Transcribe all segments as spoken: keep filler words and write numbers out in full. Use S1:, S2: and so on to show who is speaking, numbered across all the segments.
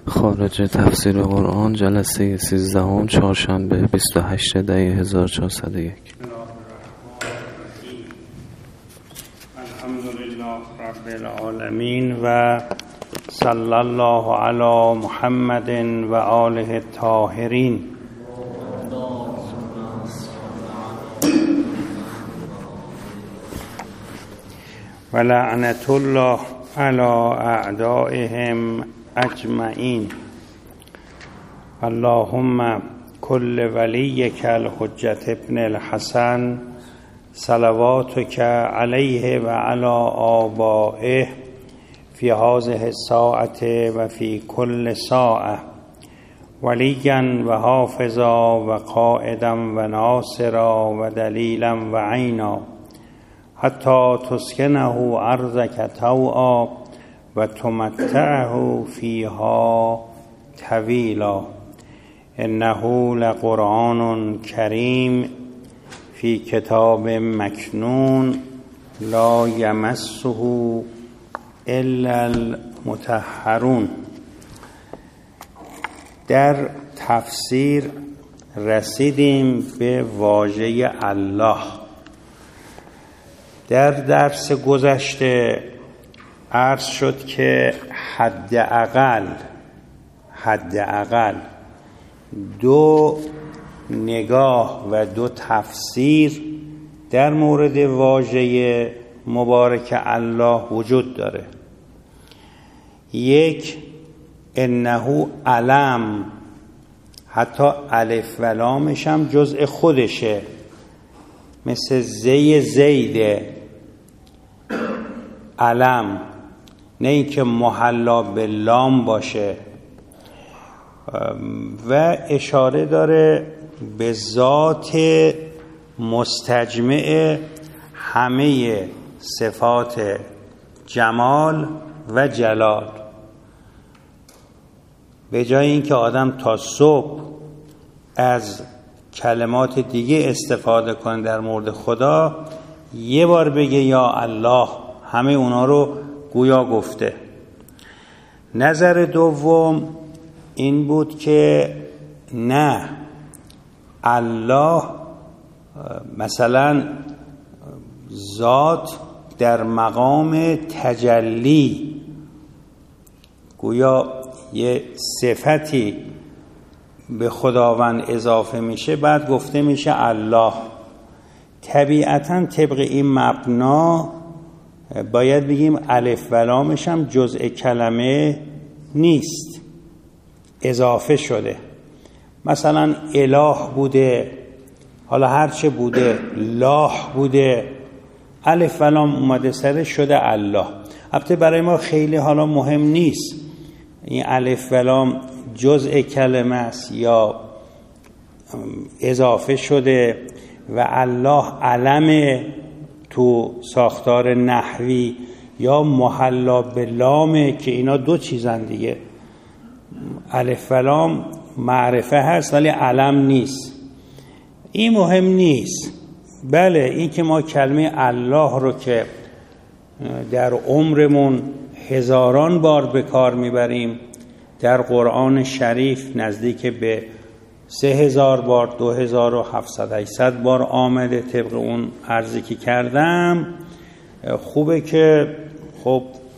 S1: خارج تفسیر قرآن جلسه سیزدهم چهارشنبه بیست و هشت دی هزار و چهارصد و یک.
S2: الحمدلله رب العالمین و صلی الله علی محمد و آله الطاهرین. و لعنت الله علی اعدائهم اجمعین. اللهم کل ولیک الحجة ابن الحسن صلواتک علیه و علی آبائه فی هذه الساعة و فی کل ساعة ولیا و حافظا و قائدا و ناصرا و دلیلا و عینا حتی تسکنه ارضک طوعا و تمتعه فیها طویلا. انه لقرآن کریم فی کتاب مکنون لا یمسه الا المطهرون. در تفسیر رسیدیم به واژه الله. در درس گذشته عرض شد که حداقل حداقل دو نگاه و دو تفسیر در مورد واژه مبارک الله وجود داره. یک، انه علم، حتی الف و لامش هم جزء خودشه، مثل زی زیده، علم، نه اینکه محلا به لام باشه. و اشاره داره به ذات مستجمع همه صفات جمال و جلال. به جای اینکه آدم تا صبح از کلمات دیگه استفاده کنه در مورد خدا، یه بار بگه یا الله، همه اونا رو گویا گفته. نظر دوم این بود که نه، الله مثلا ذات در مقام تجلی، گویا یه صفتی به خداوند اضافه میشه بعد گفته میشه الله. طبیعتاً طبق این مبنا باید بگیم الف و لامش هم جزء کلمه نیست، اضافه شده. مثلا اله بوده، حالا هرچه بوده، لاه بوده، الف و لام اومده سرش شده الله. البته برای ما خیلی حالا مهم نیست این الف و لام جزء کلمه است یا اضافه شده و الله علم تو ساختار نحوی یا محلا به لامه، که اینا دو چیزن دیگه. الف و لام معرفه هست ولی علم نیست. این مهم نیست. بله، این که ما کلمه الله رو که در عمرمون هزاران بار به کار میبریم، در قرآن شریف نزدیک به سه هزار بار، دو هزار و هفتصد هشتصد بار آمده طبق اون عرضی که کردم. خوبه که خب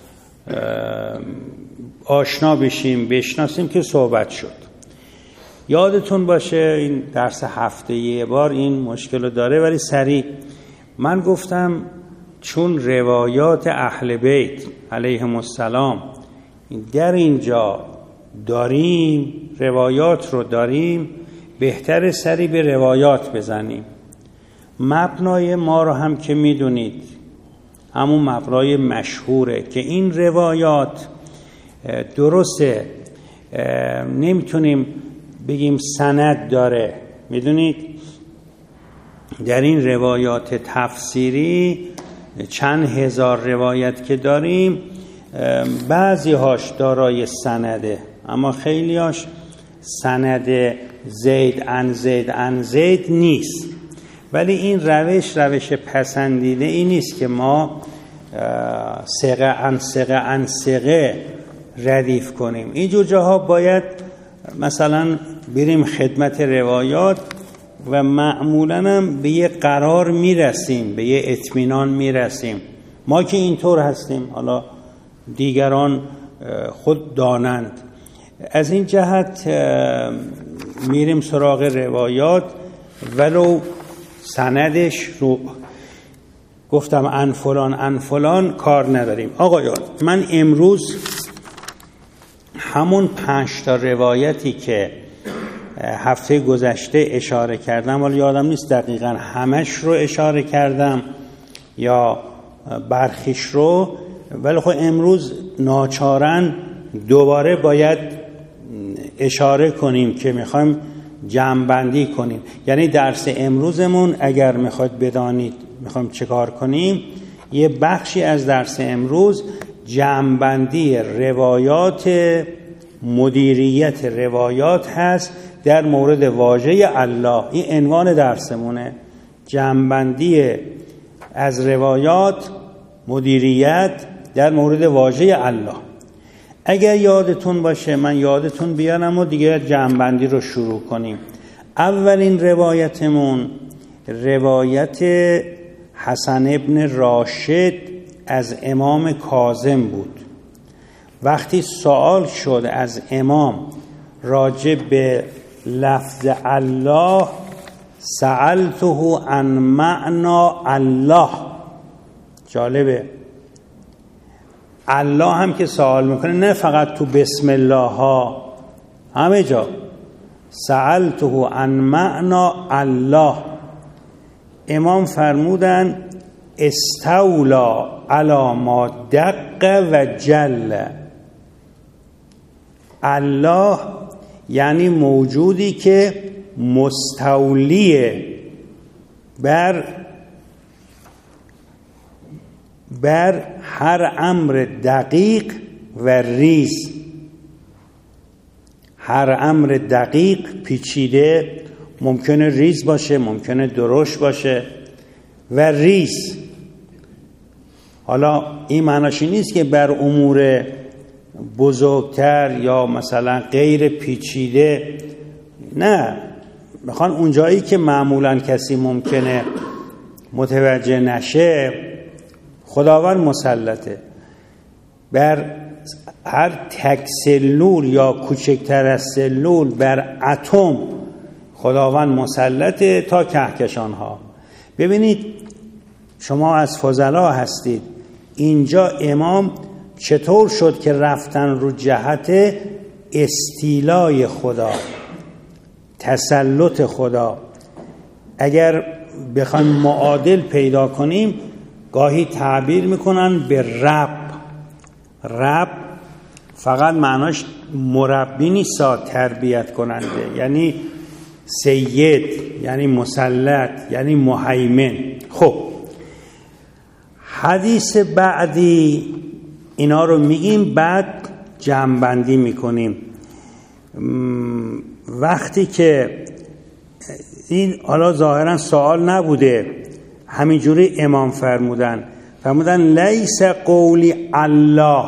S2: آشنا بشیم، بشناسیم که صحبت شد. یادتون باشه این درس هفته یه بار این مشکل رو داره، ولی سریع من گفتم چون روایات اهل بیت علیهم السلام در اینجا داریم، روایات رو داریم، بهتر سری به روایات بزنیم. مبنای ما رو هم که میدونید همون مبنای مشهوره که این روایات درسته، نمیتونیم بگیم سند داره. میدونید در این روایات تفسیری چند هزار روایت که داریم، بعضی هاش دارای سنده اما خیلی هاش سند زید ان زید ان زید نیست. ولی این روش روش پسندیده ای نیست که ما ثقه ان ثقه ان ثقه ردیف کنیم. اینجور جاها باید مثلا بریم خدمت روایات و معمولاً هم به یه قرار میرسیم، به یه اطمینان میرسیم. ما که اینطور هستیم، حالا دیگران خود دانند. از این جهت میریم سراغ روایات، ولو سندش رو گفتم ان فلان ان فلان کار نداریم. آقایان، من امروز همون پنج تا روایتی که هفته گذشته اشاره کردم، ولی یادم نیست دقیقاً همش رو اشاره کردم یا برخیش رو، ولی خب امروز ناچارن دوباره باید اشاره کنیم که میخوایم جمع‌بندی کنیم. یعنی درس امروزمون اگر میخواید بدانید میخوایم چه کار کنیم، یه بخشی از درس امروز جمع‌بندی روایات، مدیریت روایات هست در مورد واژه الله. این عنوان درسمونه، جمع‌بندی از روایات، مدیریت در مورد واژه الله. اگر یادتون باشه، من یادتون بیارم و دیگه جمع‌بندی رو شروع کنیم. اولین روایتمون روایت حسن ابن راشد از امام کاظم بود. وقتی سوال شد از امام راجع به لفظ الله، سألته عن معنی الله. جالبه، الله هم که سوال میکنه، نه فقط تو بسم الله ها، همه جا سألته عن معنی الله. امام فرمودن استولا علی ما دق و جل. الله یعنی موجودی که مستولیه بر بر هر امر دقیق و ریز. هر امر دقیق، پیچیده، ممکنه ریز باشه، ممکنه درشت باشه و ریز. حالا این معناش نیست که بر امور بزرگتر یا مثلا غیر پیچیده، نه، میخوان اونجایی که معمولا کسی ممکنه متوجه نشه، خداوند مسلطه بر هر تک سلول یا کوچکتر از سلول، بر اتم خداوند مسلطه تا کهکشان ها. ببینید شما از فضلا هستید، اینجا امام چطور شد که رفتن رو جهت استیلای خدا، تسلط خدا. اگر بخوایم معادل پیدا کنیم، گاهی تعبیر میکنن به رب. رب فقط معناش مربی نیست، تربیت کننده، یعنی سید، یعنی مسلط، یعنی مهیمن. خب حدیث بعدی اینا رو میگیم، بعد جمع‌بندی میکنیم. وقتی که این حالا ظاهرا سوال نبوده، همینجوری امام فرمودن فرمودن لیس قولی الله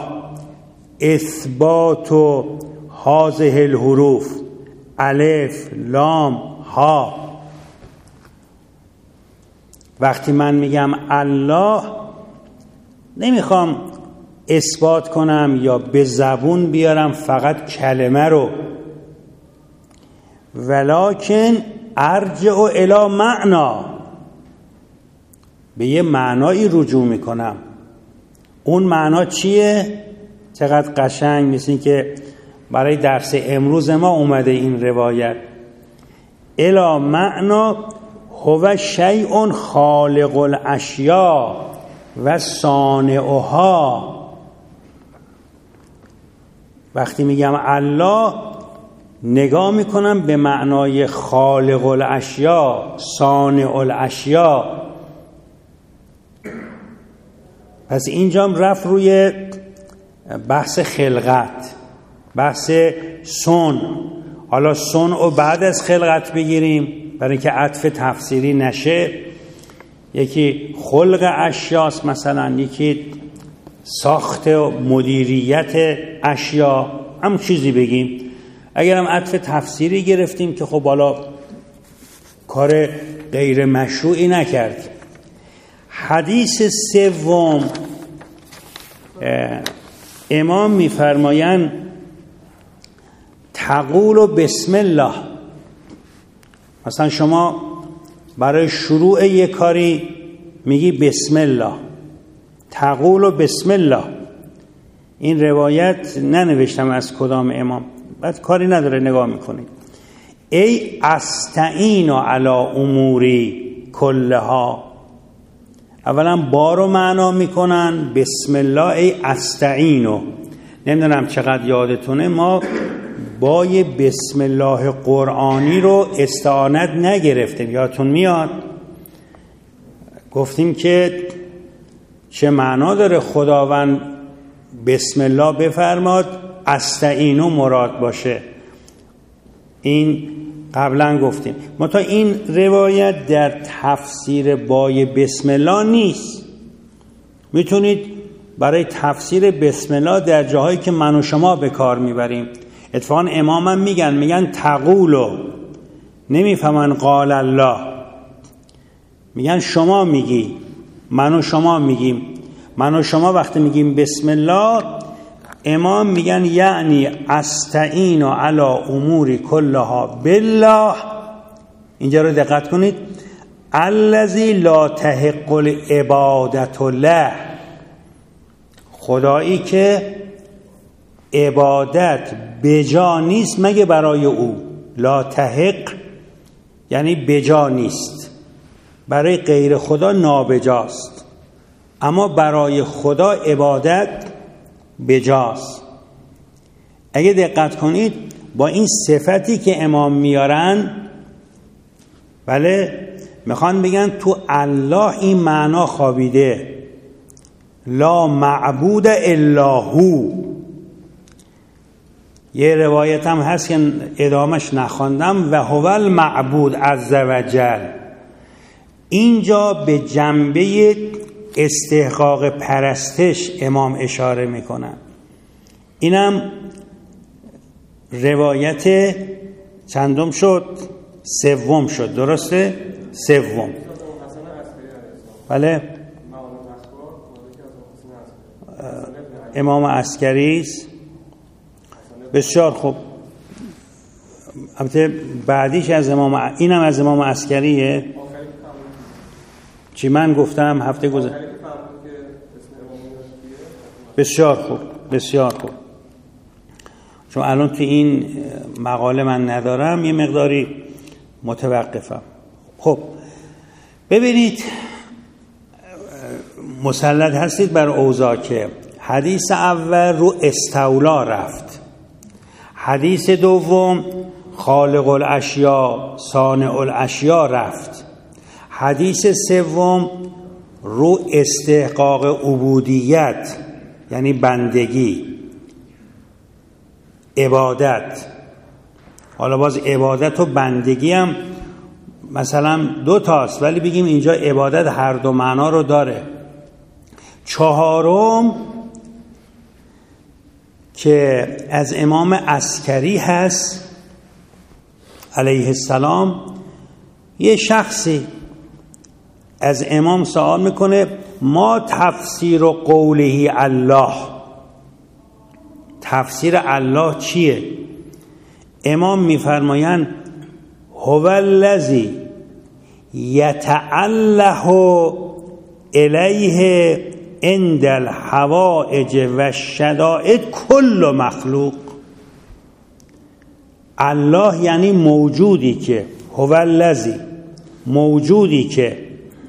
S2: اثبات هذه الحروف الف لام ها. وقتی من میگم الله، نمیخوام اثبات کنم یا به زبون بیارم فقط کلمه رو، ولکن ارجع الی معنا، به یه معنایی رجوع میکنم. اون معنا چیه؟ چقدر قشنگ، مثل این که برای درس امروز ما اومده این روایت. الی معنا هو شیء خالق الاشیاء و صانعها. وقتی میگم الله، نگاه میکنم به معنای خالق الاشیاء، صانع الاشیاء. پس اینجام رفت روی بحث خلقت، بحث صنع. حالا صنع و بعد از خلقت بگیریم برای اینکه عطف تفسیری نشه. یکی خلق اشیاست مثلا، یکی ساخت و مدیریت اشیا، هم چیزی بگیم. اگرم عطف تفسیری گرفتیم که خب بالا کار غیر مشروعی نکرد. حدیث سوم امام میفرمایند تقول بسم الله. مثلا شما برای شروع یک کاری میگی بسم الله، تقول بسم الله. این روایت ننوشتم از کدام امام، بعد کاری نداره نگاه میکنید. ای استعین علی اموری کلها. اولا با رو معنا میکنن بسم الله، ای استعینو. نمیدونم چقدر یادتونه ما بای بسم الله قرآنی رو استعانت نگرفتیم، یادتون میاد؟ گفتیم که چه معنا داره خداوند بسم الله بفرماد استعینو مراد باشه. این قبلا گفتیم. منتها این روایت در تفسیر بای بسم الله نیست. میتونید برای تفسیر بسم الله در جاهایی که من و شما به کار میبریم، اتفاقا امام هم میگن میگن تقولو، نمیفهمن قال الله، میگن شما میگی، من و شما میگیم. من و شما وقتی میگیم بسم الله، امام میگن یعنی استعین علی امور کلها بالله. اینجا رو دقت کنید. الذی لا تحق العبادة له، خدایی که عبادت بجا نیست مگه برای او. لا تحق یعنی بجا نیست، برای غیر خدا نابجاست، اما برای خدا عبادت بجاست. اگه دقت کنید با این صفتی که امام میارن، بله میخوان بگن تو الله این معنا خوابیده، لا معبود الا هو. یه روایت هم هست که ادامش نخواندم، و هو المعبود عز وجل. اینجا به جنبه استحقاق پرستش امام اشاره میکنن. اینم روایت چندم شد؟ سوم شد، درسته؟ سوم. بله امام عسکری است. بسیار خوب. البته بعدیش از امام، اینم از امام عسکریه. چی من گفتم هفته گذشته؟ بسیار خوب، بسیار خوب. چون الان تو این مقاله من ندارم، یه مقداری متوقفم. خب ببینید، مسلط هستید بر اوضاع که حدیث اول رو استولا رفت، حدیث دوم خالق الاشیا صانع الاشیا رفت، حدیث سوم رو استحقاق عبودیت یعنی بندگی، عبادت. حالا باز عبادت و بندگی هم مثلا دو تاست، ولی بگیم اینجا عبادت هر دو معنا رو داره. چهارم که از امام عسکری هست علیه السلام، یه شخصی از امام سوال میکنه ما تفسیر و قوله الله، تفسیر الله چیه؟ امام میفرمایند هو الذی یتعله الیه عند الحوائج و الشدائد کل مخلوق. الله یعنی موجودی که، هو الذی موجودی که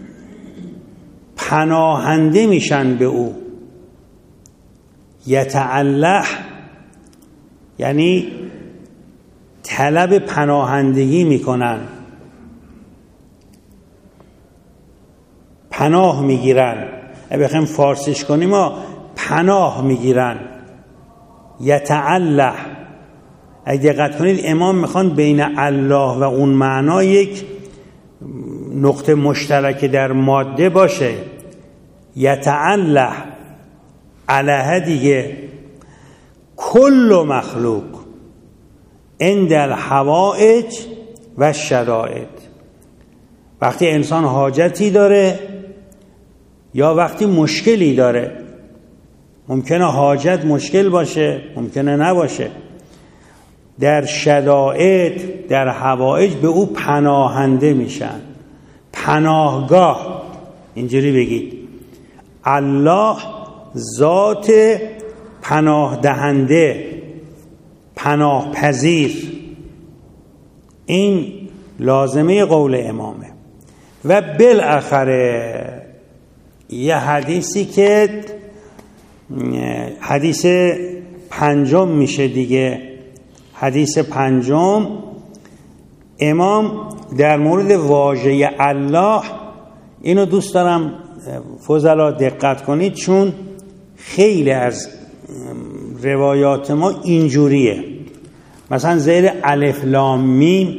S2: پناهنده میشن به او. یتعله یعنی طلب پناهندگی میکنن، پناه میگیرن. اگه بخوایم فارسیش کنیم ما پناه میگیرن. یتعله، اگه دقت کنید امام میخوان بین الله و اون معنا یک نقطه مشترک در ماده باشه. یتعله علیه دیگه کل مخلوق عند الحوائج و شرائط. وقتی انسان حاجتی داره یا وقتی مشکلی داره، ممکنه حاجت مشکل باشه، ممکنه نباشه، در شرائط در حوائج به او پناهنده میشن. پناهگاه، اینجوری بگید الله ذات پناه دهنده، پناه پذیر. این لازمه قول امامه. و بالاخره یه حدیثی که حدیث پنجم میشه دیگه، حدیث پنجم امام در مورد واژه الله، اینو دوست دارم فضلا دقت کنید چون خیلی از روایات ما اینجوریه. مثلا زیر الف لام میم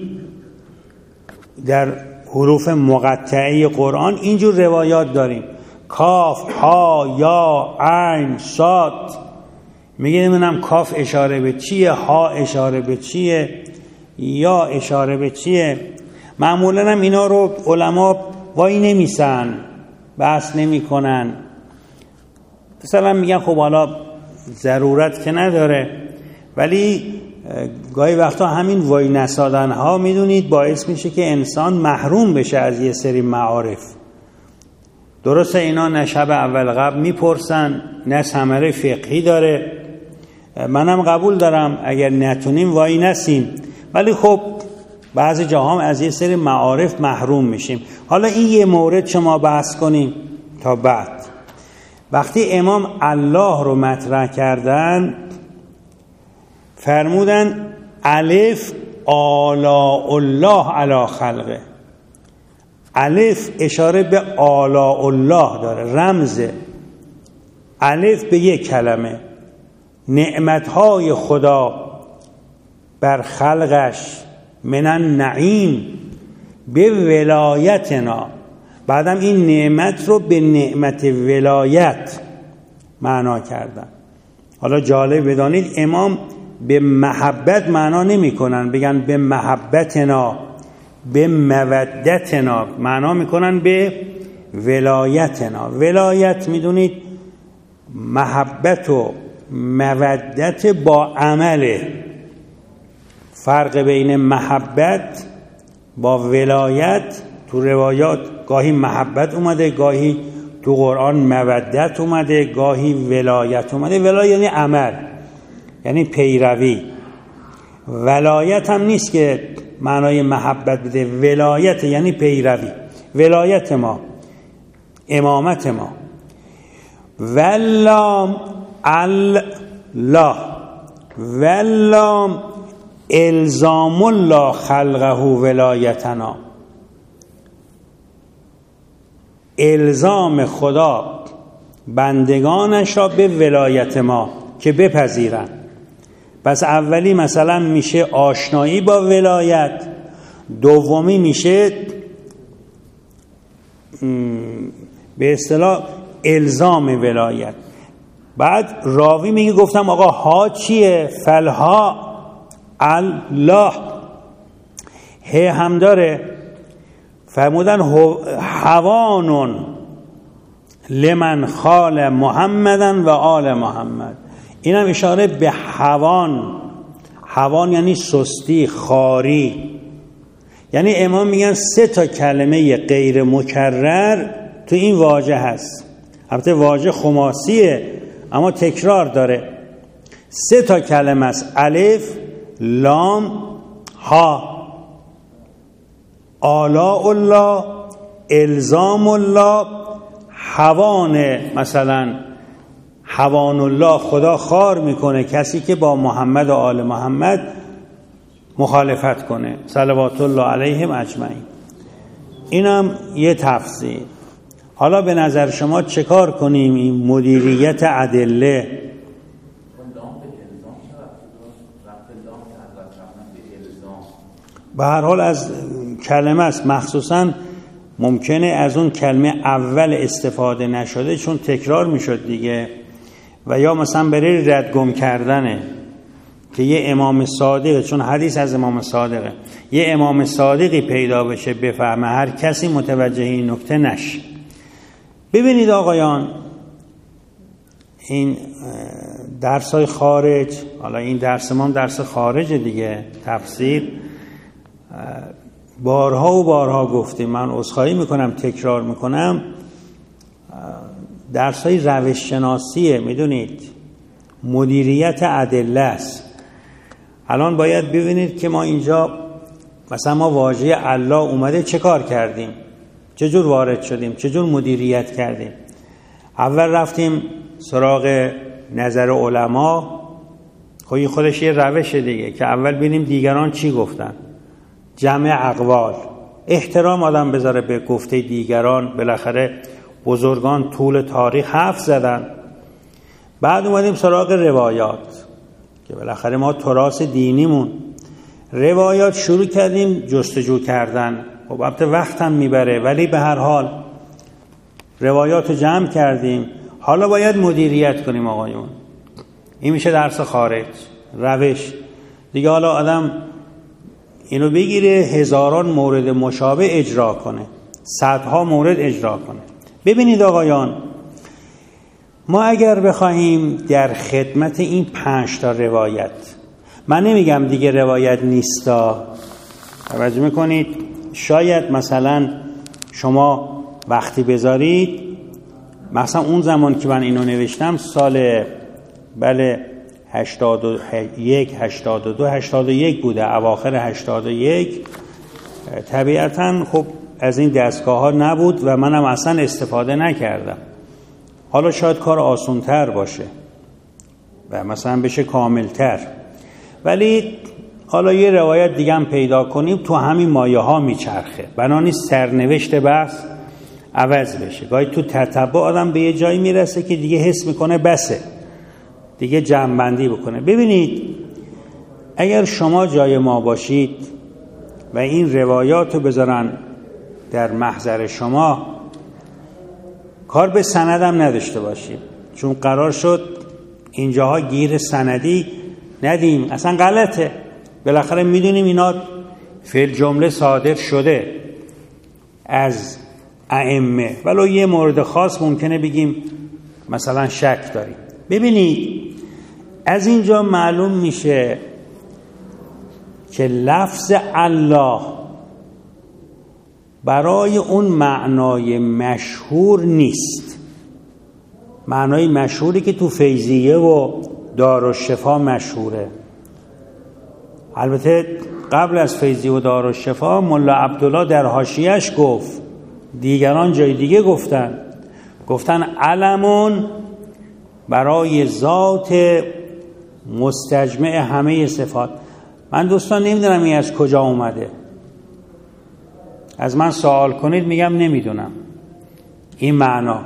S2: در حروف مقطعه قرآن اینجور روایات داریم، کاف ها یا عین صاد. میگه نمیدونم کاف اشاره به چیه، ها اشاره به چیه، یا اشاره به چیه. معمولا هم اینا رو علما وای نمیسن، بحث نمی کنن. مثلا میگن خب حالا ضرورت که نداره، ولی گاهی وقتا همین وای نسادن ها میدونید باعث میشه که انسان محروم بشه از یه سری معارف. درسته اینا نه شب اول قبل میپرسن، نه ثمره فقهی داره، منم قبول دارم اگر نتونیم وای نسیم، ولی خب بعضی جاها هم از یه سری معارف محروم میشیم. حالا این یه مورد شما بحث کنیم تا بعد. وقتی امام الله رو مطرح کردن فرمودن الف آلاء الله علی خلقه. الف اشاره به آلاء الله داره، رمزه. الف به یک کلمه، نعمتهای خدا بر خلقش، من النعیم به ولایتنا. بعدم این نعمت رو به نعمت ولایت معنا کردن. حالا جالب بدانید امام به محبت معنا نمی کنن، بگن به محبتنا، به مودتنا، معنا میکنن به ولایتنا. ولایت میدونید محبت و مودت با عمله. فرق بین محبت با ولایت تو روایات گاهی محبت اومده، گاهی تو قرآن مودت اومده، گاهی ولایت اومده. ولایت یعنی عمل، یعنی پیروی. ولایت هم نیست که معنای محبت بده، ولایت یعنی پیروی. ولایت ما، امامت ما. ولام الله، ولام الزام الله خلقه ولایتنا. الزام خدا بندگانش را به ولایت ما که بپذیرن. پس اولی مثلا میشه آشنایی با ولایت، دومی میشه به اصطلاح الزام ولایت. بعد راوی میگه گفتم آقا ها چیه؟ فلها الله، ه هم داره. فرمودن حوانون لمن خال محمدن و آل محمد. این هم اشاره به حوان. حوان یعنی سستی، خاری. یعنی امام میگن سه تا کلمه غیر مکرر تو این واژه هست. البته واژه خماسیه اما تکرار داره. سه تا کلمه است، الف، لام، ها. آلاء الله، الزام الله، حوان. مثلا حوان الله، خدا خار میکنه کسی که با محمد و آل محمد مخالفت کنه، صلوات الله علیهم اجمعین. اینم یه تفسیر. حالا به نظر شما چه کار کنیم این مدیریت ادله؟ به هر حال از کلمه است، مخصوصا ممکنه از اون کلمه اول استفاده نشده چون تکرار میشد دیگه. و یا مثلا برای ردگم کردنه که یه امام صادق، چون حدیث از امام صادقه، یه امام صادقی پیدا بشه بفهمه، هر کسی متوجه این نکته نشه. ببینید آقایان، این درسای خارج، حالا این درس ما درس خارج دیگه، تفسیر، بارها و بارها گفتیم، من عذرخواهی میکنم تکرار میکنم، درسای روش شناسیه، میدونید مدیریت ادله است. الان باید ببینید که ما اینجا مثلا ما واژه الله اومده چه کار کردیم، چجور وارد شدیم، چجور مدیریت کردیم. اول رفتیم سراغ نظر علما، خب خودش یه روش دیگه که اول ببینیم دیگران چی گفتن، جمع اقوال، احترام آدم بذاره به گفته دیگران. بالاخره بزرگان طول تاریخ حرف زدن. بعد اومدیم سراغ روایات که بالاخره ما تراث دینیمون، روایات شروع کردیم جستجو کردن. خب البته وقت هم میبره، ولی به هر حال روایات رو جمع کردیم. حالا باید مدیریت کنیم آقایون. این میشه درس خارج، روش دیگه. حالا آدم اینو بگیره هزاران مورد مشابه اجرا کنه، صدها مورد اجرا کنه. ببینید آقایان، ما اگر بخواهیم در خدمت این پنج تا روایت، من نمیگم دیگه روایت نیستا، توجه میکنید، شاید مثلا شما وقتی بذارید، مثلا اون زمان که من اینو نوشتم سال بله هشتاد و یک هشتاد و دو هشتاد و یک بوده، اواخر هشتاد و یک، طبیعتاً خب از این دستگاه ها نبود و منم اصلا استفاده نکردم. حالا شاید کار آسان‌تر باشه و مثلا بشه کاملتر، ولی حالا یه روایت دیگه هم پیدا کنیم تو همین مایه ها میچرخه، بنا نیست سرنوشت بحث عوض بشه. گاهی تو تتبع آدم به یه جایی میرسه که دیگه حس میکنه بسه، دیگه جمع‌بندی بکنه. ببینید اگر شما جای ما باشید و این روایات رو بذارن در محضر شما، کار به سندم نداشته باشید، چون قرار شد اینجاها گیر سندی ندیم، اصلا غلطه. بالاخره میدونیم اینا فعل جمله صادر شده از ائمه، ولو یه مورد خاص ممکنه بگیم مثلا شک داریم. ببینید از اینجا معلوم میشه که لفظ الله برای اون معنای مشهور نیست، معنای مشهوری که تو فیضیه و دارالشفا مشهوره. البته قبل از فیضیه و دارالشفا ملا عبدالله در حاشیه‌اش گفت، دیگران جای دیگه گفتن، گفتن علمون برای ذات مستجمع همه صفات. من دوستان نمیدونم این از کجا اومده، از من سوال کنید میگم نمیدونم این معنا.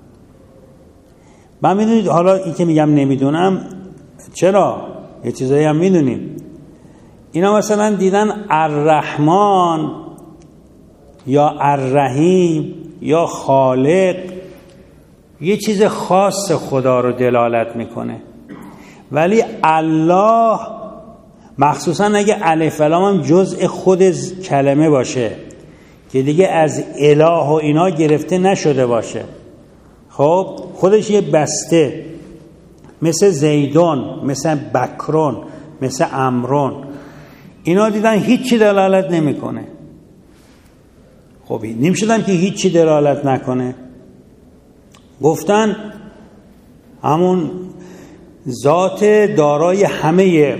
S2: من میدونید حالا این که میگم نمیدونم چرا، یه چیزایی هم میدونیم. اینا مثلا دیدن الرحمن یا الرحیم یا خالق یه چیز خاص خدا رو دلالت میکنه، ولی الله مخصوصا اگه الف و لام هم جزء خود کلمه باشه که دیگه از اله و اینا گرفته نشده باشه، خب خودش یه بسته، مثل زیدون، مثل بکرون، مثل امرون، اینا دیدن هیچی دلالت نمیکنه. خب نمیشدن که هیچی دلالت نکنه، گفتن همون ذات دارای همه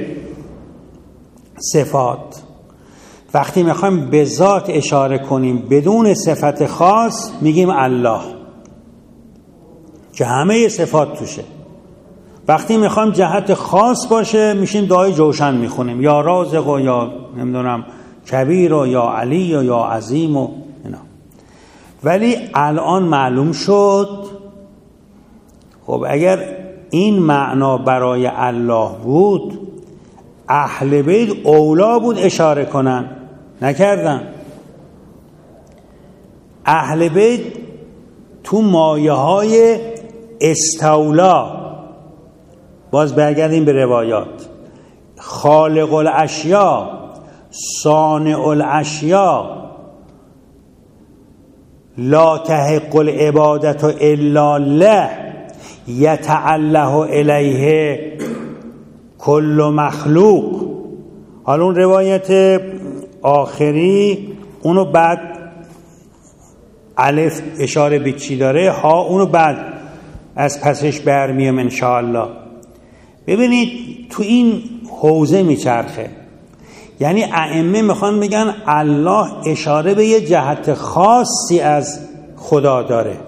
S2: صفات. وقتی میخوایم به ذات اشاره کنیم بدون صفت خاص میگیم الله که همه صفات توشه. وقتی میخوایم جهت خاص باشه میشیم دعای جوشن میخونیم، یا رازق و یا نمیدونم کبیر و یا علی و یا عظیم و اینا. ولی الان معلوم شد خب اگر این معنا برای الله بود، اهل بیت اولا بود اشاره کنن، نکردن. اهل بیت تو مایه های استولا باز برگردیم به روایات. خالق الاشیا، صانع الاشیا، لا تحق العبادت الا له، یتعله الیه کل مخلوق. حالا اون روایت آخری اونو بعد الف اشاره به چی داره، ها اونو بعد از پسش برمیم انشاءالله. ببینید تو این حوزه میچرخه، یعنی ائمه میخوان بگن الله اشاره به یه جهت خاصی از خدا داره.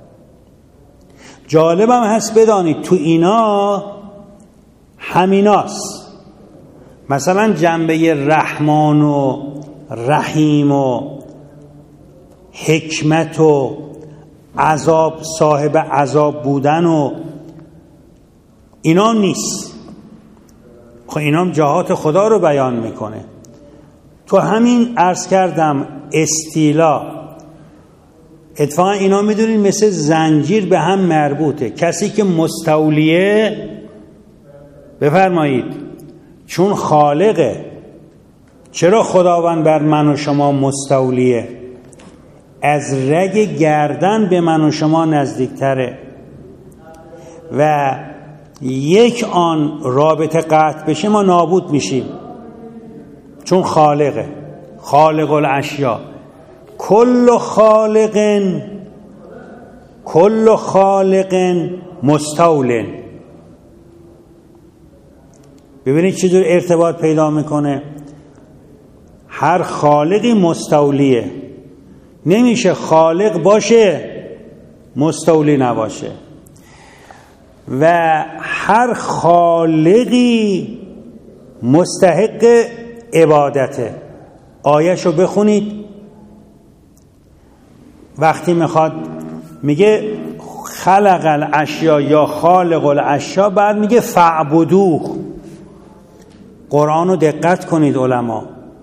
S2: جالبم هست بدانید تو اینا همیناست. مثلا جنبه رحمان و رحیم و حکمت و عذاب، صاحب عذاب بودن و اینا نیست. خب اینا هم جهات خدا رو بیان میکنه. تو همین عرض کردم استیلا، اتفاقا اینا میدونید مثل زنجیر به هم مربوطه. کسی که مستولیه بفرمایید چون خالقه. چرا خداوند بر من و شما مستولیه؟ از رگ گردن به من و شما نزدیکتره و یک آن رابطه قطع بشه ما نابود میشیم، چون خالقه. خالق الاشیا، کل خالق کل خالق مستول. ببینید چجور ارتباط پیدا میکنه. هر خالقی مستولیه، نمیشه خالق باشه مستولی نباشه. و هر خالقی مستحق عبادته. آیه‌شو بخونید وقتی میخواد میگه خلق الاشیا یا خالق الاشیا، بعد میگه فعبدوه. قرآنو دقت کنید علما،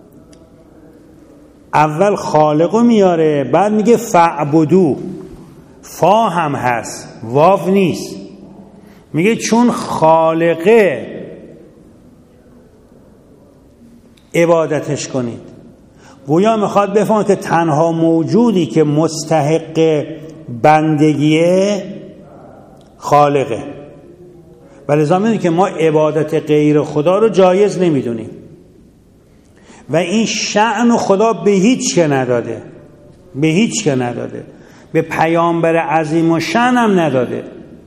S2: اول خالقو میاره بعد میگه فعبدوه. فا هم هست، واو نیست. میگه چون خالقه عبادتش کنید. گویا میخواد بفهمه که تنها موجودی که مستحق بندگیه خالقه. ولذا میدونید که ما عبادت غیر خدا رو جایز نمیدونیم و این شأن خدا به هیچ که نداده، به هیچ که نداده، به پیامبر عظیم و شأن هم نداده.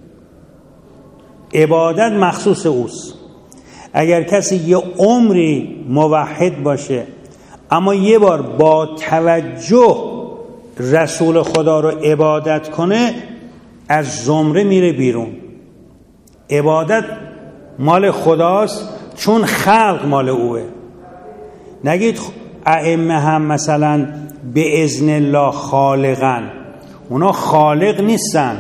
S2: عبادت مخصوص اوست. اگر کسی یه عمری موحد باشه اما یه بار با توجه رسول خدا رو عبادت کنه، از زمره میره بیرون. عبادت مال خداست چون خلق مال اوه. نگید ائمه هم مثلا به اذن الله خالقن، اونا خالق نیستن.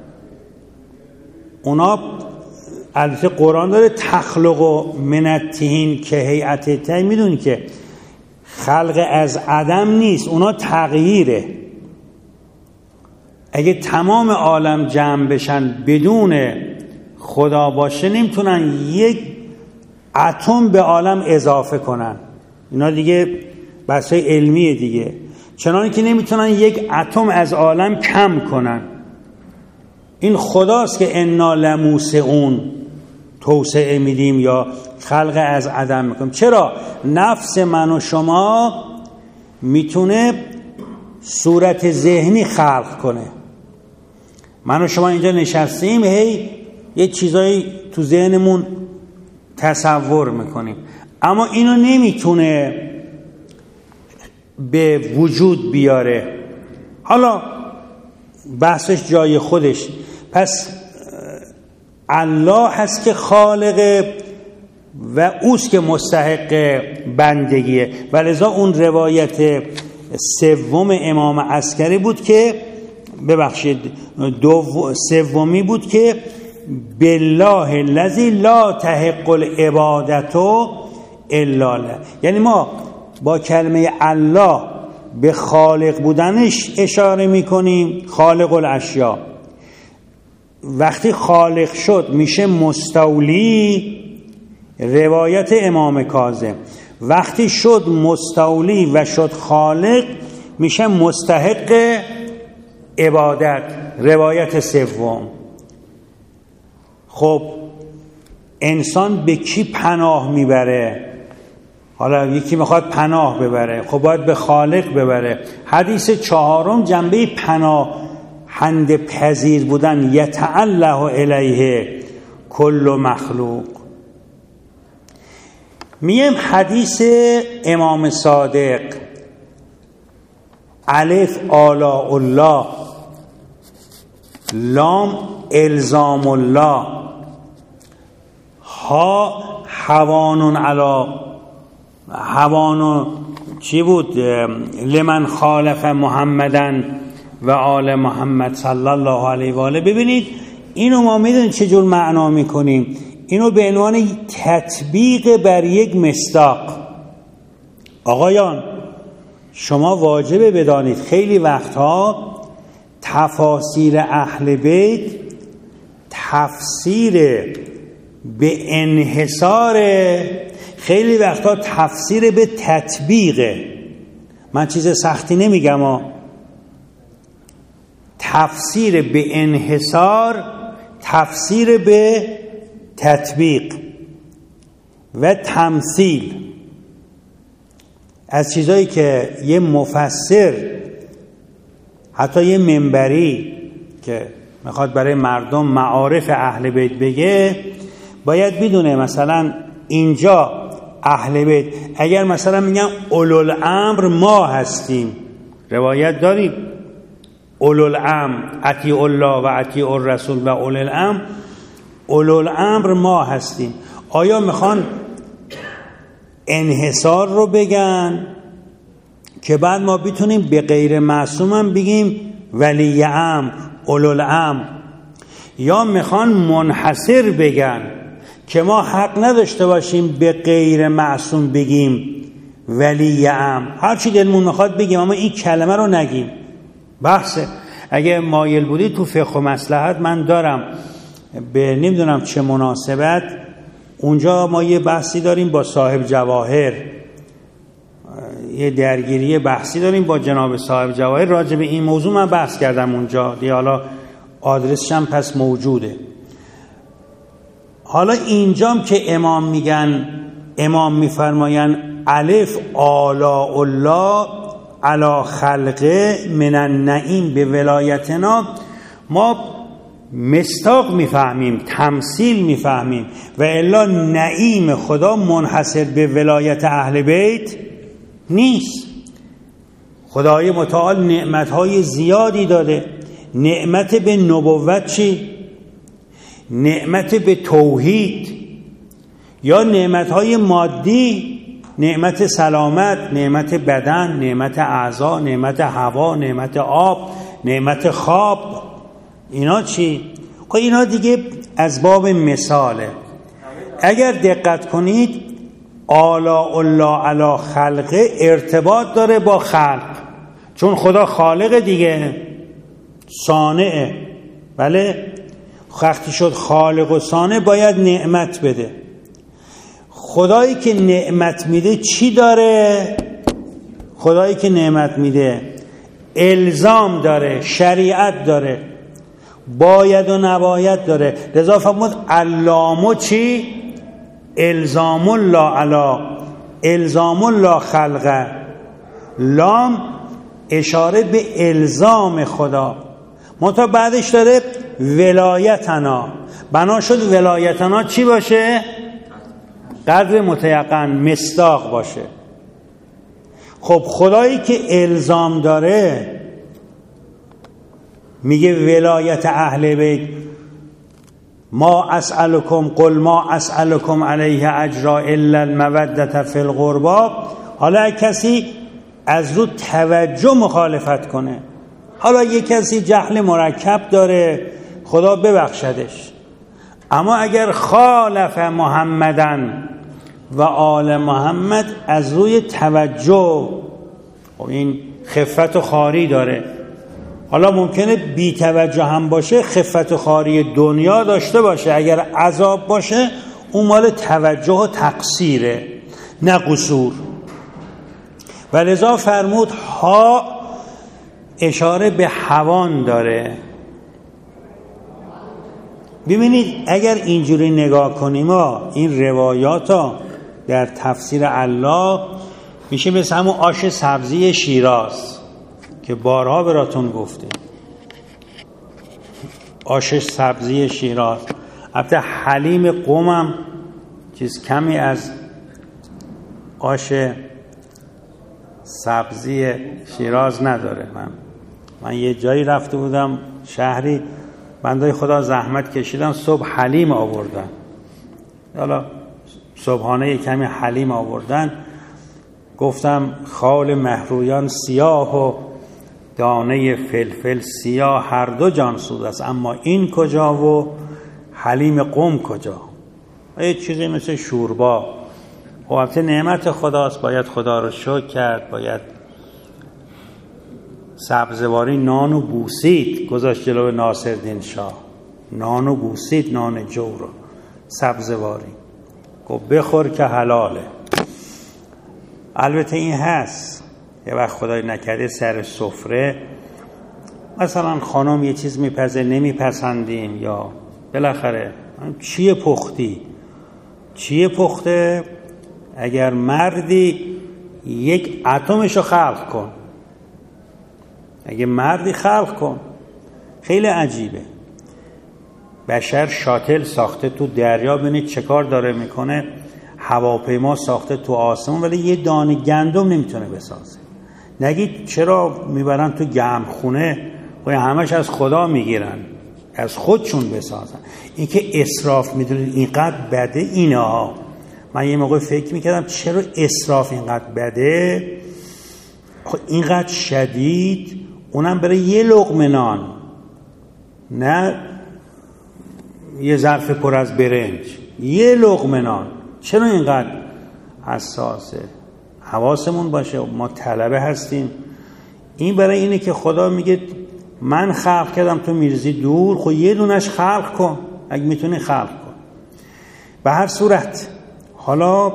S2: اونا البته قرآن داره تخلق و من الطین که هیئت طیر، میدونی که خلق از عدم نیست، اونا تغییره. اگه تمام عالم جمع بشن بدون خدا باشه نمیتونن یک اتم به عالم اضافه کنن. اینا دیگه بحثای علمیه دیگه. چنانه که نمیتونن یک اتم از عالم کم کنن. این خداست که انا لموسعون توسعه میدیم یا خلق از عدم میکنیم. چرا؟ نفس من و شما میتونه صورت ذهنی خلق کنه. من و شما اینجا نشستیم، هی یه چیزایی تو ذهنمون تصور میکنیم، اما اینو نمیتونه به وجود بیاره. حالا بحثش جای خودش. پس الله هست که خالق و اوست که مستحق بندگیه. ولذا اون روایت سوم امام عسکری بود که ببخشید دو سومی بود که بالله الذی لا تحق العبادة الا له. یعنی ما با کلمه الله به خالق بودنش اشاره میکنیم، خالق الاشیا. وقتی خالق شد میشه مستولی، روایت امام کاظم. وقتی شد مستولی و شد خالق میشه مستحق عبادت، روایت سوم. خب انسان به کی پناه میبره؟ حالا یکی میخواد پناه ببره، خب باید به خالق ببره. حدیث چهارم جنبه پناهنده پذیر بودن، یتعله الیه کل مخلوق. میم حدیث امام صادق، الف آلاء الله، لام الزام الله، ها هوان علی هوان چی بود؟ لمن خالف محمدن و آل محمد صلی الله علیه و آله. ببینید اینو ما میدونیم چجور معنا میکنیم، اینو به عنوان تطبیق بر یک مصداق. آقایان شما واجبه بدانید خیلی وقتها تفاسیر اهل بیت تفسیر به انحصار، خیلی وقتا تفسیر به تطبیقه. من چیز سختی نمیگم ها. تفسیر به انحصار، تفسیر به تطبیق و تمثیل از چیزایی که یه مفسر، حتی یه منبری که میخواد برای مردم معارف اهل بیت بگه، باید بدونه مثلا اینجا اهل بیت، اگر مثلا میگن اولوالامر ما هستیم، روایت داریم اولوالامر اطیع الله و اطیع الرسول و اولوالامر، اولوالامر ما هستیم. آیا میخوان انحصار رو بگن که بعد ما بتونیم به غیر معصوم هم بگیم ولی امر اولوالامر، یا میخوان منحصر بگن که ما حق نداشته باشیم به غیر معصوم بگیم ولی امر، هر چی دلمون میخواد بگیم اما این کلمه رو نگیم؟ بحثه. اگه مایل بودی تو فقه و مصلحت من دارم، به نمیدونم چه مناسبت اونجا ما یه بحثی داریم با صاحب جواهر، یه درگیری بحثی داریم با جناب صاحب جواهر راجع به این موضوع. من بحث کردم اونجا دیگه، حالا آدرسش هم پس موجوده. حالا اینجام که امام میگن، امام میفرماین الف آلاء الله علی خلقه من النعیم به ولایتنا، ما مصداق میفهمیم، تمثیل میفهمیم، و الا نعیم خدا منحصر به ولایت اهل بیت نیست. خدای متعال نعمتهای زیادی داده. نعمت به نبوت چی؟ نعمت به توحید، یا نعمتهای مادی، نعمت سلامت، نعمت بدن، نعمت اعضا، نعمت هوا، نعمت آب، نعمت خواب. اینا چی؟ خب اینا دیگه از باب مثاله. اگر دقت کنید آلاء الله علی خلقه ارتباط داره با خلق، چون خدا خالق دیگه، صانعه. بله، وقتی شد خالق و صانع باید نعمت بده. خدایی که نعمت میده چی داره؟ خدایی که نعمت میده الزام داره، شریعت داره، باید و نباید داره. لذا فرمود علامو چی؟ الزام الله علی الزام الله خلقه. لام اشاره به الزام خدا، منتها بعدش داره ولایتنا. بنا شد ولایتنا چی باشه؟ قدر متیقن، مصداق باشه. خب خدایی که الزام داره میگه ولایت اهل بیت، ما اسألکم قل ما اسألکم علیه اجرا الا المودة فی القربا. حالا کسی از رو توجه مخالفت کنه، حالا یک کسی جهل مرکب داره، خدا ببخشدش، اما اگر خالف محمدن و آل محمد از روی توجه، خب این خفت و خاری داره، حالا ممکنه بی توجه هم باشه، خفت و خواری دنیا داشته باشه، اگر عذاب باشه اون مال توجه و تقصیره نه قصور. و لذا فرمود ها اشاره به هوان داره. ببینید اگر اینجوری نگاه کنیم ها، این روایات ها در تفسیر الله میشه مثل همون آش سبزی شیراز که بارها براتون گفته. آش سبزی شیراز، البته حلیم قومم چیز کمی از آش سبزی شیراز نداره. من من یه جایی رفته بودم شهری، بندای خدا زحمت کشیدم، صبح حلیم آوردن، حالا صبحانه یه کمی حلیم آوردن، گفتم خال مهرویان سیاه و دانه فلفل سیاه هر دو جان سود است، اما این کجا و حلیم قم کجا؟ یه چیزی مثل شوربا. و البته نعمت خداست، باید خدا رو شکر کرد، باید سبزواری نان و بوسید گذاشت جلو ناصرالدین شاه، نان و بوسید، نان جو رو سبزواری گفت بخور که حلاله. البته این هست یه وقت خدای نکرده سر سفره مثلا خانم یه چیز میپزه نمیپسندیم، یا بالاخره چیه پختی چیه پخته، اگر مردی یک اتمشو خلق کن، اگه مردی خلق کن. خیلی عجیبه، بشر شاتل ساخته تو دریا، ببینید چه کار داره میکنه، هواپیما ساخته تو آسمون، ولی یه دانه گندم نمیتونه بسازه. نگید چرا میبرن تو گرم خونه و همش از خدا میگیرن، از خودشون بسازن. این که اسراف میدونید اینقدر بده اینا. من یه موقع فکر میکردم چرا اسراف اینقدر بده، اینقدر شدید، اونم برای یه لقمه نان، نه یه ظرف پر از برنج، یه لقمه نان. چرا اینقدر حساسه؟ حواسمون باشه، ما طلبه هستیم. این برای اینه که خدا میگه من خلق کردم تو میرزی دور، خب یه دونش خلق کن اگه میتونی خلق کن. به هر صورت حالا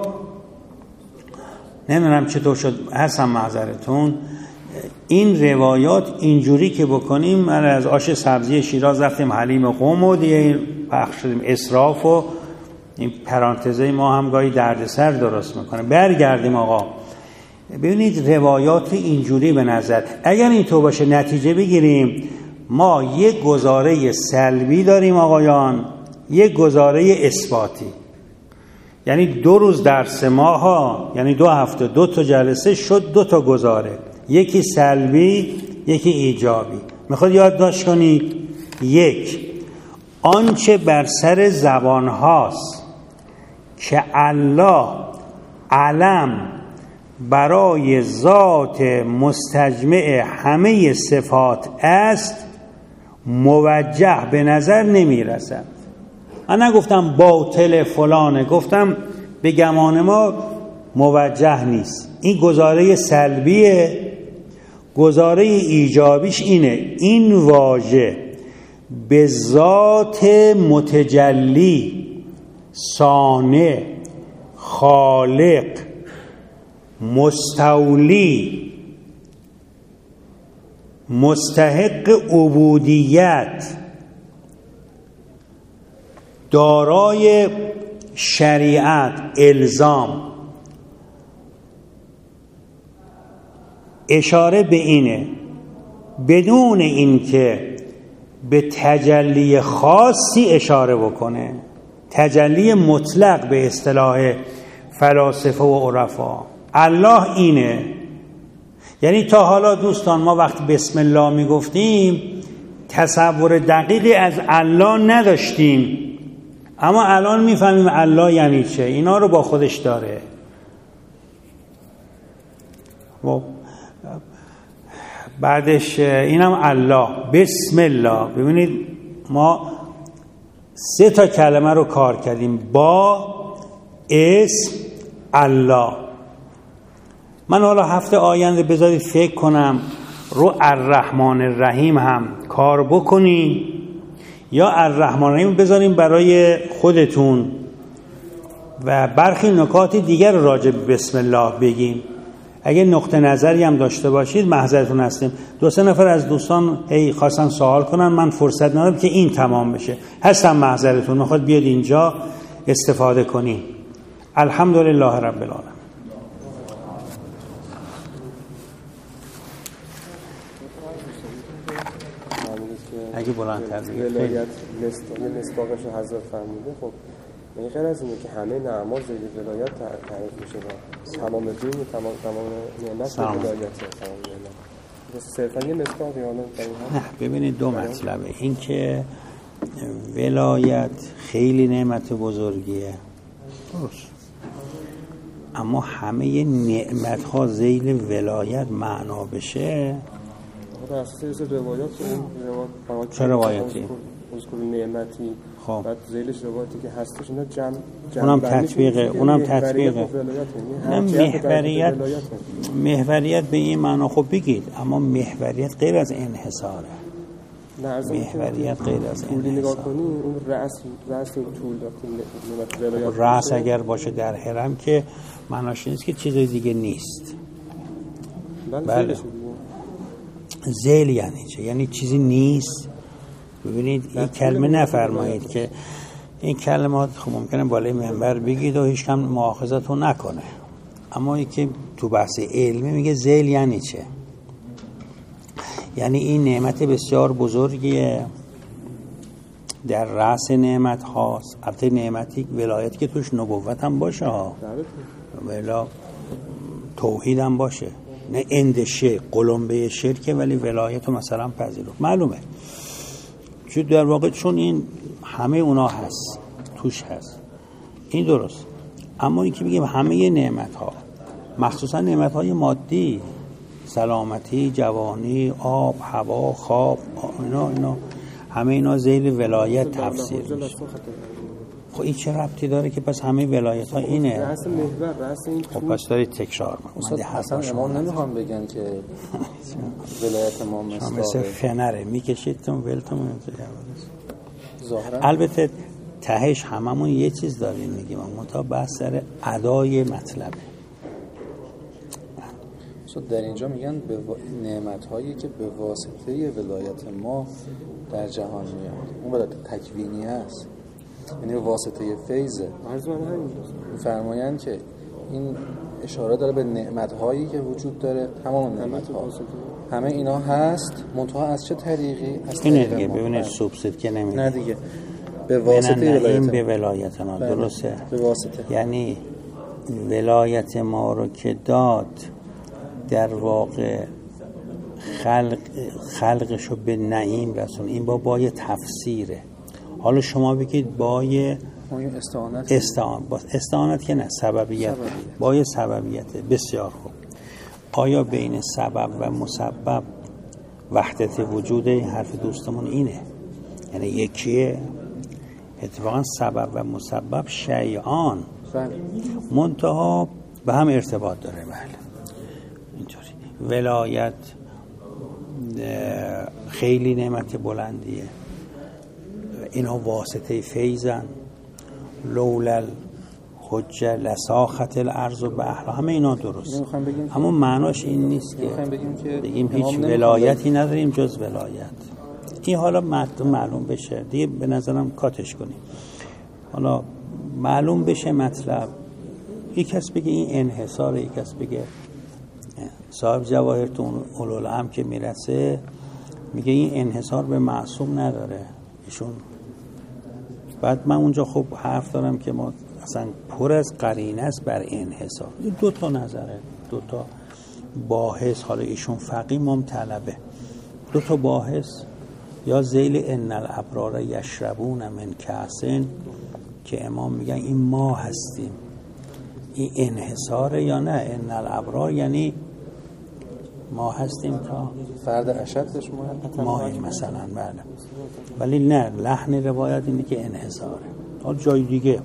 S2: نمیدونم چطور شد، هستم معذرتون، این روایات اینجوری که بکنیم، من از آش سبزی شیراز رفتیم حلیم قم و دیگه پخش شدیم اسراف و این پرانتزه ما هم گاهی دردسر درست میکنه. برگردیم آقا، ببینید روایات اینجوری به نظر اگر این تو باشه نتیجه بگیریم، ما یک گزاره سلبی داریم آقایان، یک گزاره اثباتی. یعنی دو روز درس ما ها، یعنی دو هفته دو تا جلسه شد، دو تا گزاره، یکی سلبی یکی ایجابی. میخواد یادداشت کنید، یک، آنچه بر سر زبان هاست که الله علم برای ذات مستجمع همه صفات است، موجه به نظر نمی رسد. من نگفتم باطل فلانه، گفتم به گمان ما موجه نیست. این گزاره سلبیه. گزاره ایجابیش اینه، این واژه به ذات متجلی، صانع، خالق، مستولی، مستحق عبودیت، دارای شریعت، الزام، اشاره به اینه، بدون اینکه به تجلی خاصی اشاره بکنه، تجلی مطلق به اصطلاح فلاسفه و عرفا. الله اینه. یعنی تا حالا دوستان ما وقتی بسم الله میگفتیم تصور دقیقی از الله نداشتیم، اما الان میفهمیم الله یعنی چه. اینا رو با خودش داره. و بعدش اینم الله، بسم الله. ببینید ما سه تا کلمه رو کار کردیم، با، اسم، الله. من حالا هفته آینده بذارید فکر کنم رو الرحمن الرحیم هم کار بکنی یا الرحمن الرحیم بذاریم برای خودتون و برخی نکات دیگر راجع به بسم الله بگیم. اگه نقطه نظری هم داشته باشید معذرتون هستیم. دو سه نفر از دوستان هی خواستن سوال کنن، من فرصت ندارم که این تمام بشه. هستم معذرتون، میخواد بیاد اینجا استفاده کنی. الحمدلله رب العالمین. اگه بلندتر بگید
S3: ولایت مصداقش حضرت فرموده. خب این غیر از اینه که همه نماز زیر ولایت تعریف میشه با تمام دین و تمام تمام نعمت ولایت تمام نعمت صرفا یه مصداقی حالا
S2: نه. ببینید دو مطلبه. این که ولایت خیلی نعمت بزرگیه درست، اما همه نعمت ها ذیل ولایت معنا بشه
S3: بر اساس روایات. اون
S2: چه روایتی؟
S3: اذکر نعمتی.
S2: خب
S3: بعد ذیلش روایتی که هستش اینا جمع
S2: اونم تطبیقه، اونم تطبیقه. نه محوریت، محوریت به این معنا. خب بگید، اما محوریت غیر از انحصاره. محوریت غیر از
S3: انحصار. نگاه کنی اون رأس رأس طول ولایت.
S2: رأس اگر باشه در حرم که معناش نیست که چیز دیگه نیست. بله. ذیل یعنی چه؟ یعنی چیزی نیست. ببینید این کلمه نفرمایید که این کلمات خب ممکنه بالای منبر بگید و هیچ کم مؤاخذتون نکنه، اما این که تو بحث علمی میگه ذیل یعنی چه؟ یعنی این نعمت بسیار بزرگیه، در رأس نعمت هاست. البته نعمتی ولایت که توش نبوت هم باشه ها، ولی توحید هم باشه، نه اندشه قلمبه شرکه ولی ولایت رو مثلا پذیرفت. معلومه چون در واقع چون این همه اونا هست توش هست، این درست. اما این که بگیم همه نعمت ها، مخصوصا نعمت های مادی، سلامتی، جوانی، آب، هوا، خواب، اینا اینا همه اینا ذیل ولایت تفسیر میشه. خب این چه ربطی داره که پس همه ولایت ها اینه؟
S3: رأس محور، رأس این
S2: خب پس داری تکرار میکنی.
S4: اصلا امام نمیخوام بگن که ولایت ما
S2: مثل فنره میکشیدتون ولتون
S4: ظاهرا.
S2: البته تهش هممون یه چیز داریم میگیم، منتها بحث سر ادای مطلبه.
S4: در اینجا میگن به نعمت هایی که به واسطه ولایت ما در جهان میاد، اون ولایت تکوینی است، یعنی واسطه فیضه. میفرمایند که این اشاره داره به نعمت هایی که وجود داره، تمام نعمت ها همه اینا هست، منتها از چه طریقی؟ از
S2: طریق دیگه. ببینید سوبسید که نمیده.
S4: نه دیگه به واسطه ولایت
S2: این به ولایت ما. درسته،
S4: به واسطه.
S2: یعنی ولایت ما رو که داد در واقع خلق خلقشو به نعیم رسون. این با بای تفسیره. حالا شما بگید بای
S4: استعانت
S2: استعانت با استعانت که نه، سببیت. بای سببیت. بسیار خوب. آیا بین سبب و مسبب وحدت وجود؟ این حرف دوستمون اینه، یعنی یکیه. اتفاقا سبب و مسبب شیعان منتها به هم ارتباط داره. بله اینطوری. ولایت خیلی نعمت بلندیه، اینا واسطه فیضن. لولا حجه لساخت الارض و اهلها، همه اینا درست، اما معناش این نیست که بگیم, که بگیم هیچ ولایتی نداریم جز ولایت. این حالا معلوم بشه دیگه، به نظرم کاتش کنیم. حالا معلوم بشه مطلب. یک کس بگه این انحصاره، یک کس بگه صاحب جواهر تو اولوالعم که میرسه میگه این انحصار به معصوم نداره ایشون. بعد من اونجا خب حرف دارم که ما اصلا پر از قرینه است بر انحصار. دو تا نظره، دو تا باحث. حالا ایشون فقیه مم طلبه. دو تا باحث، یا ذیل ان الابرار یشربون من کاسن که امام میگن این ما هستیم، این انحصاره یا نه؟ ان الابرار یعنی ما هستیم تا
S4: فرد اشدش ما
S2: ما مثلا. بله، ولی نه، لحن روایت اینه که انحصاره. حالا جای دیگه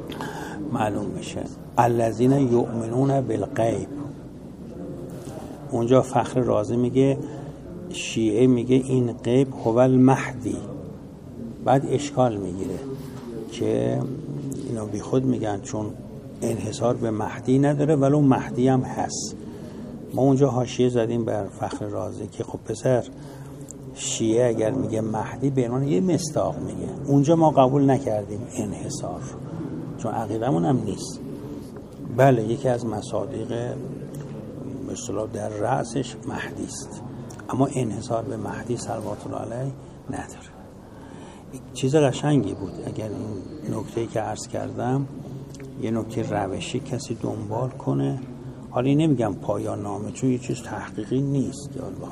S2: معلوم میشه الذین یؤمنون بالغیب، اونجا فخر رازی میگه شیعه میگه این غیب هو المهدی، بعد اشکال میگیره که اینا بی خود میگن چون انحصار به مهدی نداره ولو مهدی هم هست. ما اونجا حاشیه زدیم بر فخر رازی که خب پسر شیعه اگر میگه مهدی به عنوان یه مصداق میگه، اونجا ما قبول نکردیم انحصار چون عقیدمون هم نیست. بله یکی از مصادیق به اصطلاح در رأسش مهدی است، اما انحصار به مهدی صلوات الله علیه نداره. چیز قشنگی بود اگر این نکته‌ای که عرض کردم یه نکته روشی کسی دنبال کنه. حالا این نمیگم پایان نامه چون یه چیز تحقیقی نیست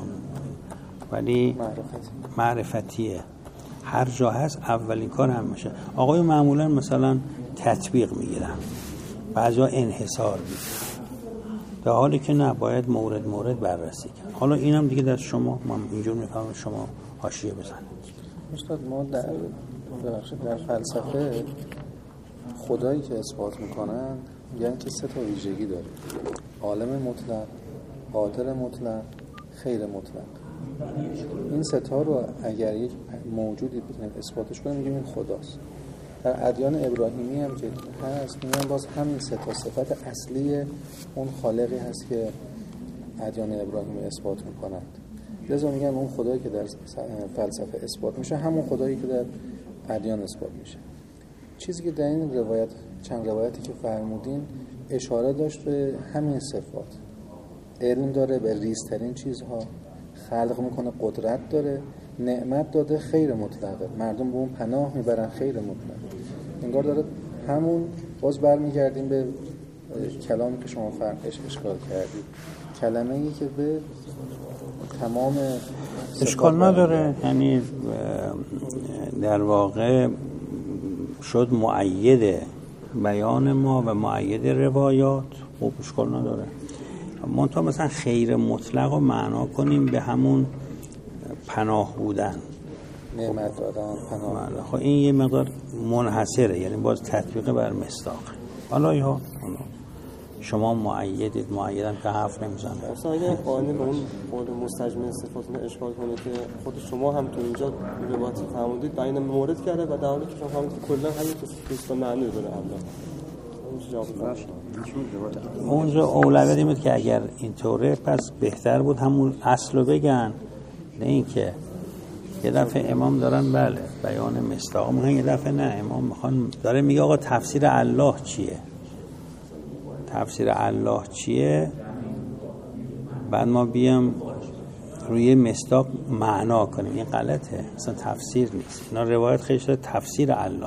S2: ولی معرفتیه، هر جا هست اولین کار هم میشه. آقای معمولا مثلا تطبیق میگیرن، بعضا انحصار میگیرن، در حالی که نه، باید مورد مورد بررسی کرد. حالا اینم دیگه در شما، من اینجور میفهمم شما حاشیه بزنید.
S4: استاد ما در در فلسفه خدایی که اثبات میکنن میگن که سه تا ویژگی داره: عالم مطلق، قادر مطلق، خیر مطلق. این سه تا رو اگر یک موجودی بتونیم اثباتش کنیم میگیم این خداست. در ادیان ابراهیمی هم که هست میگن باز همین سه تا صفت اصلی اون خالقی هست که ادیان ابراهیمی اثبات میکنند. لذا میگن اون خدایی که در فلسفه اثبات میشه همون خدایی که در ادیان اثبات میشه. چیزی که در این روایت، چند روایتی که فرمودین، اشاره داشت به همین صفات. علم داره به ریزترین چیزها، خلق میکنه، قدرت داره، نعمت داده، خیر مطلقه، مردم به اون پناه میبرن، خیر مطلقه. انگار داره همون، باز برمیگردیم به کلامی که شما فرقش اشکال کردید، کلمه ای که به تمام
S2: اشکال نداره، یعنی در واقع شد مؤید بیان ما و مؤید روایات، خوب اشکال نداره. منتها مثلا خیر مطلق رو معنا کنیم به همون پناه بودن،
S4: نعمت دادن، پناه بودن.
S2: خب این یه مقدار منحصره، یعنی باز تطبیق بر مصداق. حالا یا شما مؤیدید، مؤیدم که حرف نمیزنه.
S3: اصلا اگه قانون به اون قول مستجمع صفاتون اشکال کنه که خود شما هم تو اینجا روایت فرمودید بین مورد کرده و در حالی که شما فرمودید کلا همین تو معنی داره الله.
S2: اونجا اولویت این بود که اگر اینطوره پس بهتر بود همون اصل رو بگن، نه اینکه یه دفعه امام دارن بله بیان مصداق میگن، یه دفعه نه امام میخوان داره میگه آقا تفسیر الله چیه، تفسیر الله چیه، بعد ما بیام روی مصداق معنا کنیم. این غلطه، اصلا تفسیر نیست. اینا روایت خیلی شده تفسیر الله،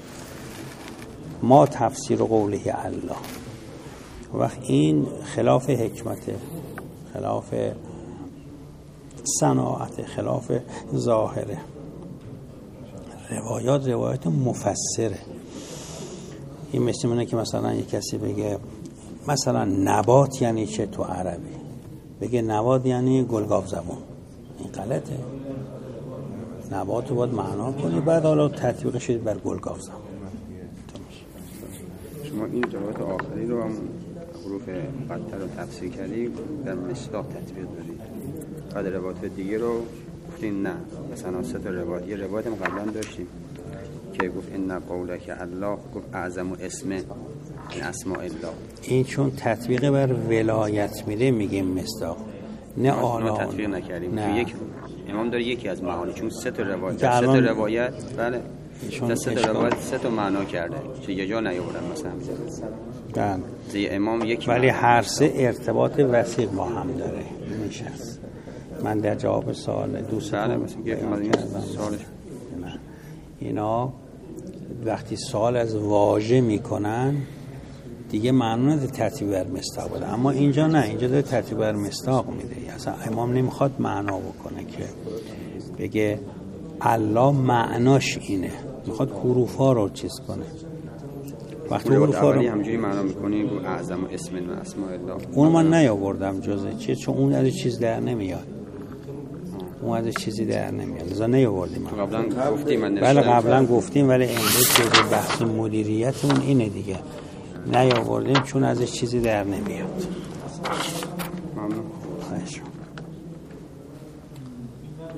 S2: ما تفسیر قوله الله. وقت این خلاف حکمته، خلاف صناعت، خلاف ظاهره. روایات روایت مفسره. این مثل اینه که مثلا یک کسی بگه مثلا نبات یعنی چه تو عربی، بگه نبات یعنی گلگاف زبون. این غلطه. نبات رو باید معنا کنی بعد حالا تطبیقش بر گلگاف زبون.
S5: شما این روایت آخری رو هم حروف مقطع رو تفسیر کردی در مصداق تطبیق دارید، بعد روایت دیگه رو گفتین نه. مثلا سه تا روایت، یه روایت هم قبلا داشتیم که گفت ان قولک الله، گفت اعظم اسم این اسماء الله.
S2: این چون تطبیق بر ولایت میره میگیم مصداق، نه آلا
S5: تطبیق نکردیم.
S2: نه.
S5: تو یک امام داره یکی از معانی، چون سه تا روایت، سه تا روایت بله سه تا روایت سه تا معنا کرده که یه جا نیاوردن مثلا
S2: بله
S5: زی امام یک،
S2: ولی هر سه ارتباط وثیق با هم داره. میشه من در جواب سوال دوستان
S5: مثلا که سوالش
S2: اینا وقتی سوال از واژه میکنن دیگه معنی نداره ترتیب بر مصداق بده، اما اینجا نه، اینجا داره ترتیب بر مصداق میده. اصلا امام نمیخواد معنا بکنه که بگه الله معناش اینه، میخواد حروف ها رو چیز کنه. وقتی حروف ها رو
S5: همینجوری معنا میکنی گو اعظم اسم و اسماء الله،
S2: اون من نیاوردم جزء چیه، چون اون از چیز در نمیاد، اون از چیزی در نمیاد، لذا نیاوردیم.
S5: قبلا گفتیم من
S2: بله قبلا گفتیم، ولی امروز که بحث مدیریت اون اینه دیگه، نیاوردیم چون از چیزی در نمیاد.
S5: ممنون.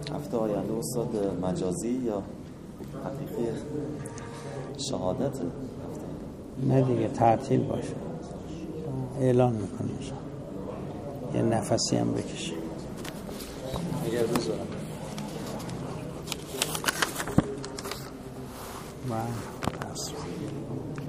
S6: هفته آینده استاد مجازی یا حقیقی شهادت؟
S2: نه دیگه تعطیل باشه، اعلان میکنیم یه نفسی هم بکشیم.
S4: اگر بذارم
S2: من